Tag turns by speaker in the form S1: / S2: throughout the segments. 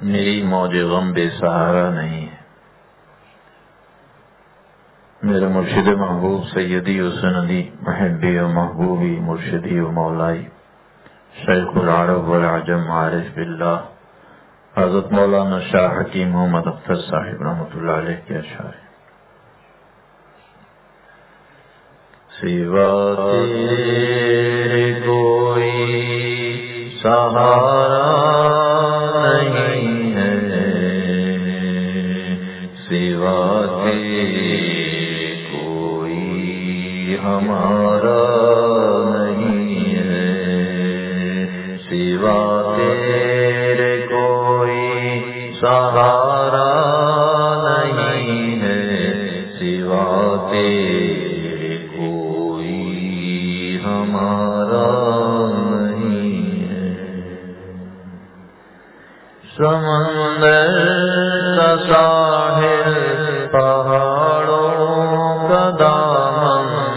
S1: میری موج غم بے سہارا نہیں ہے۔ میرے مرشد محبوب سیدی و سندی محبی و محبوبی مرشدی و مولائی شیخ العرب والعجم عارف باللہ حضرت مولانا شاہ حکیم محمد اختر صاحب رحمۃ اللہ علیہ کے اشعار سوا تیرے کوئی سہارا نہیں ہے، سوا تیرے کوئی ہمارا نہیں ہے، سوا تیرے کوئی سہارا نہیں ہے، سوا تیرے کوئی ہمارا نہیں ہے۔ سمندر کا ساحل پہاڑوں کا دامن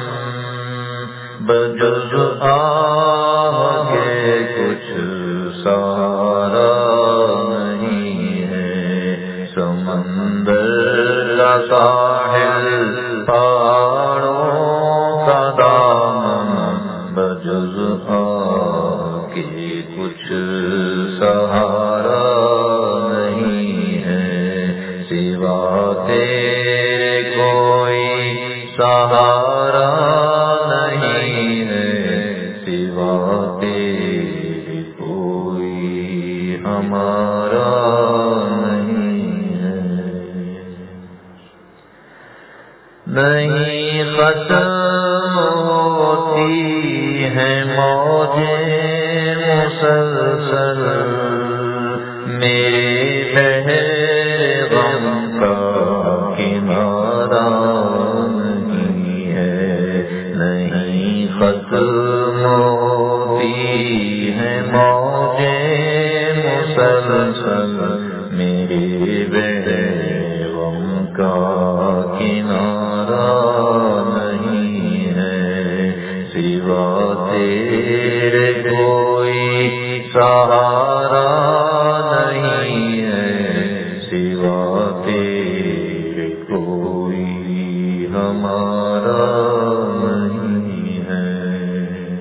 S1: بجز آہ کے کچھ سہارا نہیں ہے، سمندر کا ساحل پہاڑوں کا دامن بجز آہ کے کچھ سہارا نہیں ہے، سوا تیرے کوئی سہارا نہیں ہے، سوا تیرے کوئی ہمارا نہیں ہے۔ نہیں ختم ہوتی ہیں موجیں مسلسل، میرے بحر غم کا کنارہ نہیں ہے، نہیں ختم ہوتی ہیں موجیں مسلسل، میرے بحر غم کا کنارہ نہیں ہے، سوا تیرے کوئی سہارا نہیں ہے، سوا تیرے کوئی ہمارا نہیں ہے۔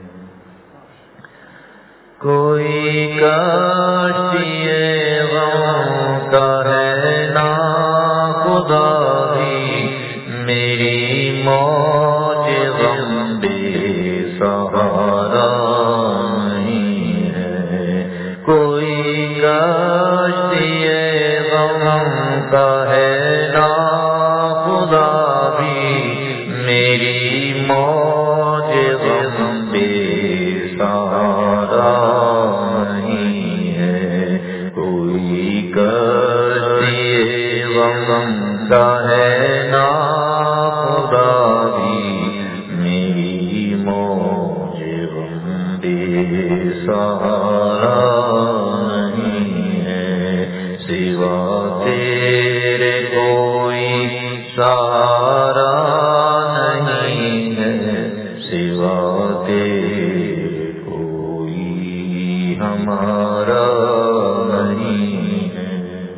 S1: کوئی کشتی غم کا ہے نا خدا بھی، میری موج غم بے سہارا نہیں ہے، کوئی کشتی غم کا ہے نا خدا بھی، میری موج غم بے سہارا نہیں ہے، کوئی کشتی غم کا ہے نا خدا بھی، میری موج غم بے سہارا نہیں ہے، سوا تیرے کوئی سہارا نہیں ہے، سوا تیرے کوئی ہمارا نہیں ہے۔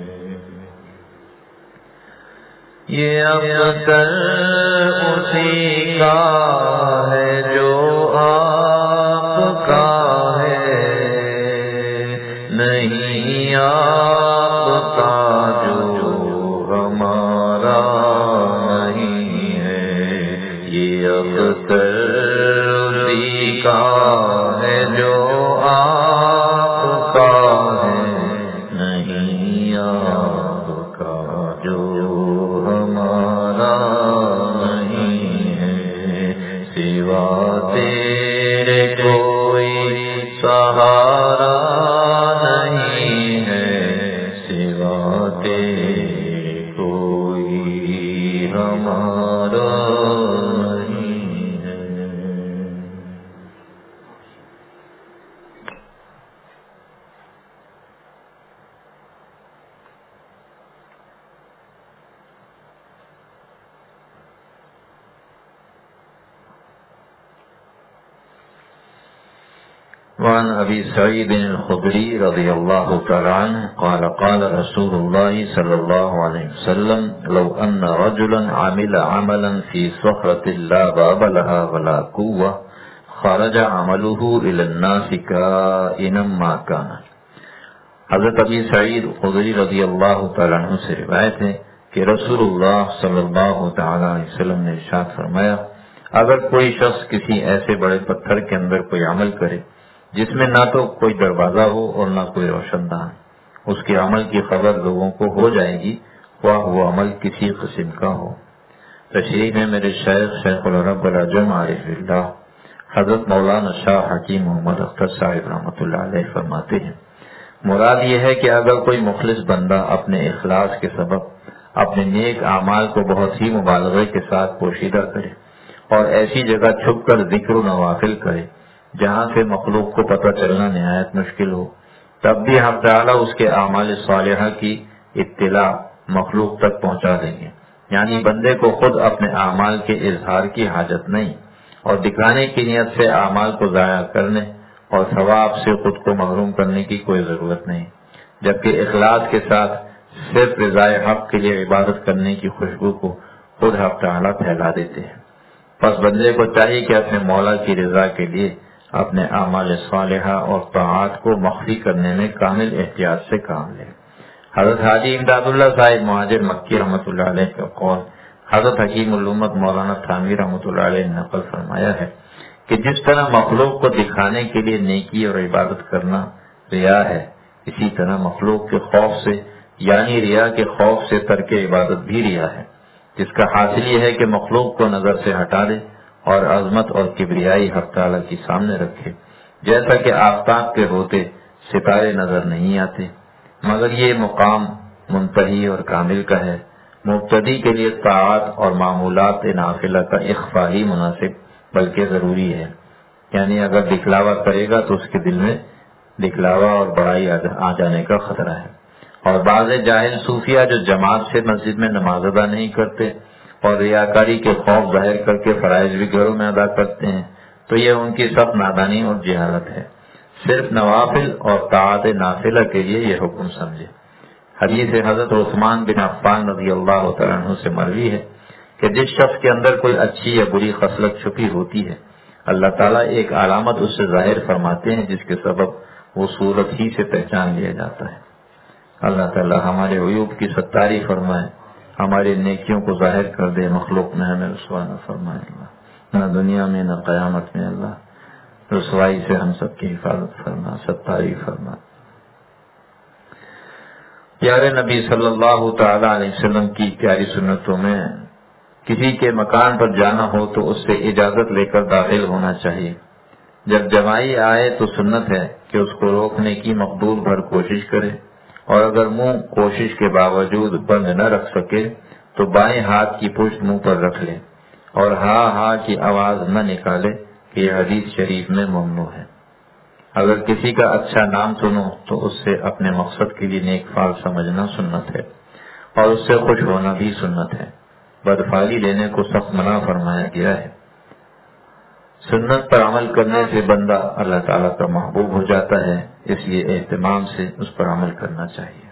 S1: یہ اختر اسی کا ہے جو آپ کا ہے، نہیں آپ کا جو ہمارا نہیں ہے، یہ اختر اسی کا ہے جو آپ کا ہے، نہیں آپ کا جو ہمارا نہیں ہے، سوا تیرے کوئی سہارا نہیں ہے، سوا تیرے کوئی ہمارا نہیں ہے۔ وعن ابي سعيد الخدري رضي الله تعالى عنه قال قال رسول الله صلى الله عليه وسلم لو ان رجلا عمل عملا في صخرة لا باب لها ولا قوة خرج عمله الى الناس كائنا ما كان. حضرت ابی سعید خدری رضی اللہ تعالیٰ عنہ سے روایت ہے کہ رسول اللہ صلی اللہ تعالیٰ علیہ وسلم نے ارشاد فرمایا اگر کوئی شخص کسی ایسے بڑے پتھر کے اندر کوئی عمل کرے جس میں نہ تو کوئی دروازہ ہو اور نہ کوئی روشن دان، اس کے عمل کی خبر لوگوں کو ہو جائے گی خواہ وہ عمل کسی قسم کا ہو. تشریح میں میرے شیخ العرب العجم عارف اللہ حضرت مولانا شاہ حکیم محمد اختر صاحب رحمۃ اللہ علیہ فرماتے ہیں مراد یہ ہے کہ اگر کوئی مخلص بندہ اپنے اخلاص کے سبب اپنے نیک اعمال کو بہت ہی مبالغے کے ساتھ پوشیدہ کرے اور ایسی جگہ چھپ کر ذکر و نوافل کرے جہاں سے مخلوق کو پتہ چلنا نہایت مشکل ہو، تب بھی حق تعالیٰ اس کے اعمال صالحہ کی اطلاع مخلوق تک پہنچا دیں گے. یعنی بندے کو خود اپنے اعمال کے اظہار کی حاجت نہیں اور دکھانے کی نیت سے اعمال کو ضائع کرنے اور ثواب سے خود کو محروم کرنے کی کوئی ضرورت نہیں، جبکہ اخلاص کے ساتھ صرف رضائے حق کے لیے عبادت کرنے کی خوشبو کو خود حق تعالیٰ پھیلا دیتے ہیں. پس بندے کو چاہیے کہ اپنے مولا کی رضا کے لیے اپنے اعمال صالحہ اور طاعات کو مخفی کرنے میں کامل احتیاط سے کام لے. حضرت حاجی امداد اللہ صاحب مہاجر مکی رحمۃ اللہ علیہ کا قول حضرت حکیم الامت مولانا تھانوی رحمۃ اللہ علیہ نے نقل فرمایا ہے کہ جس طرح مخلوق کو دکھانے کے لیے نیکی اور عبادت کرنا ریا ہے، اسی طرح مخلوق کے خوف سے یعنی ریا کے خوف سے ترک عبادت بھی ریا ہے، جس کا حاصل یہ ہے کہ مخلوق کو نظر سے ہٹا دے اور عظمت اور کبریائی حق تعالیٰ کی سامنے رکھے. جیسا کہ آفتاب کے ہوتے ستارے نظر نہیں آتے، مگر یہ مقام منتہی اور کامل کا ہے. مبتدی کے لیے طاعات اور معمولات نافلہ کا اخفا ہی مناسب بلکہ ضروری ہے. یعنی اگر دکھلاوا کرے گا تو اس کے دل میں دکھلاوا اور بڑائی آ جانے کا خطرہ ہے. اور بعض جاہل صوفیہ جو جماعت سے مسجد میں نماز ادا نہیں کرتے اور ریاکاری کے خوف ظاہر کر کے فرائض بھی گھروں میں ادا کرتے ہیں تو یہ ان کی سخت نادانی اور جہالت ہے. صرف نوافل اور طاعت نافلہ کے لیے یہ حکم سمجھے. حدیث حضرت عثمان بن عفان رضی اللہ تعالیٰ عنہ سے مروی ہے کہ جس شخص کے اندر کوئی اچھی یا بری خصلت چھپی ہوتی ہے اللہ تعالیٰ ایک علامت اس سے ظاہر فرماتے ہیں جس کے سبب وہ صورت ہی سے پہچان لیا جاتا ہے. اللہ تعالیٰ ہمارے عیوب کی ستاری فرمائے، ہماری نیکیوں کو ظاہر کر دے، مخلوق میں ہمیں رسوا نہ فرمائے اللہ، نہ دنیا میں نہ قیامت میں اللہ رسوائی سے ہم سب کی حفاظت فرما، ستاری فرما. پیارے نبی صلی اللہ تعالی علیہ وسلم کی پیاری سنتوں میں کسی کے مکان پر جانا ہو تو اس سے اجازت لے کر داخل ہونا چاہیے. جب جمائی آئے تو سنت ہے کہ اس کو روکنے کی مقدور بھر کوشش کرے، اور اگر منہ کوشش کے باوجود بند نہ رکھ سکے تو بائیں ہاتھ کی پشت منہ پر رکھ لے اور ہاں ہاں کی آواز نہ نکالے کہ یہ حدیث شریف میں ممنوع ہے. اگر کسی کا اچھا نام سنو تو اس سے اپنے مقصد کے لیے نیک فال سمجھنا سنت ہے اور اس سے خوش ہونا بھی سنت ہے. بدفالی لینے کو سخت منع فرمایا گیا ہے. سنت پر عمل کرنے سے بندہ اللہ تعالیٰ کا محبوب ہو جاتا ہے، اس لیے اہتمام سے اس پر عمل کرنا چاہیے.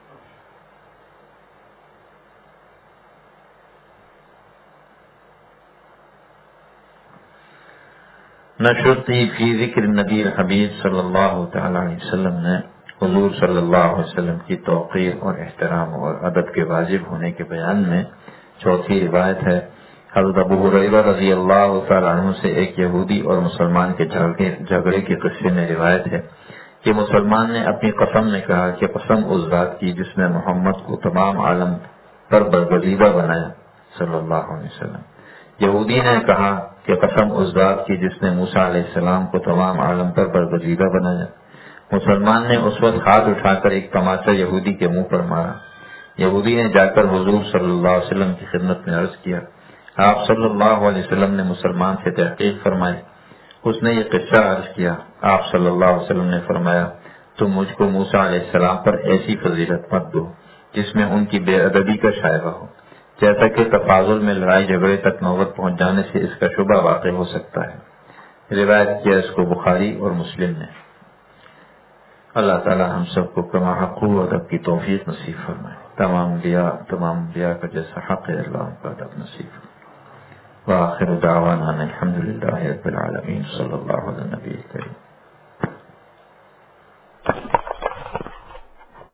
S1: نشرتی فی ذکر نبی حبیب صلی اللہ تعالی علیہ وسلم نے حضور صلی اللہ علیہ وسلم کی توقیر اور احترام اور ادب کے واجب ہونے کے بیان میں چوتھی روایت ہے. حضرت ابو ہریرہ رضی اللہ تعالیٰ عنہ سے ایک یہودی اور مسلمان کے جھگڑے کے قصے میں روایت ہے کہ مسلمان نے اپنی قسم میں کہا کہ قسم اس ذات کی جس نے محمد کو تمام عالم پر برگزیدہ بنایا صلی اللہ علیہ وسلم. یہودی نے کہا کہ قسم اس ذات کی جس نے موسیٰ علیہ السلام کو تمام عالم پر برگزیدہ بنایا. مسلمان نے اس وقت ہاتھ اٹھا کر ایک تماچا یہودی کے منہ پر مارا. یہودی نے جا کر حضور صلی اللہ علیہ وسلم کی خدمت میں عرض کیا. آپ صلی اللہ علیہ وسلم نے مسلمان سے تحقیق فرمائی. اس نے یہ قصہ عرض کیا. آپ صلی اللہ علیہ وسلم نے فرمایا تم مجھ کو موسیٰ علیہ السلام پر ایسی فضیلت مت دو جس میں ان کی بے ادبی کا شائبہ ہو، جیسا کہ تفاضل میں لڑائی جھگڑے تک نوبت پہنچ جانے سے اس کا شبہ واقع ہو سکتا ہے. روایت کیا اس کو بخاری اور مسلم نے. اللہ تعالی ہم سب کو کما حق و ادب کی توفیق نصیب فرمائے. تمام انبیاء کا جیسا حق ہے اللہ ان کا ادب نصیب فرمائے. وآخر دعوانا الحمد للہ رب العالمین. صلی اللہ علیہ نبی کریم.